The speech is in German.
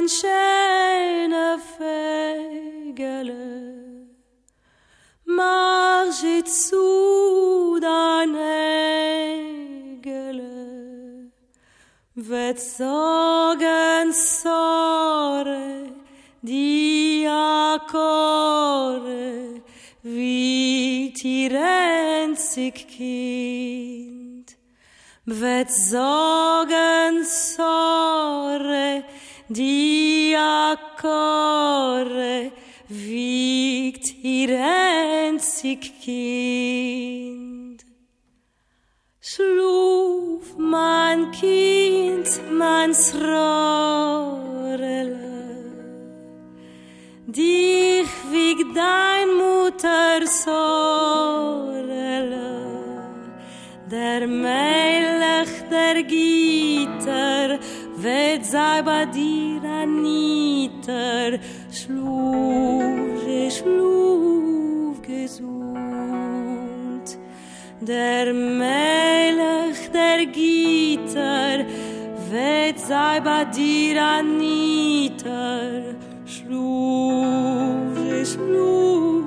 mein schöner Fegele, marsch ich zu dein Egele, wird sorgen Sore, die Akkore, wie tirenzig Kind, wird sorgen Sore, die Akkore, wiegt ihr einzig Kind. Schluf, mein Kind, mein Srorele, dich wiegt dein Mutter Sorele, der Melech der Gitter, wird sei bei dir ein Nieder, schluf gesund. Der Melech der Gitter, wird sei bei dir ein Nieder, schluf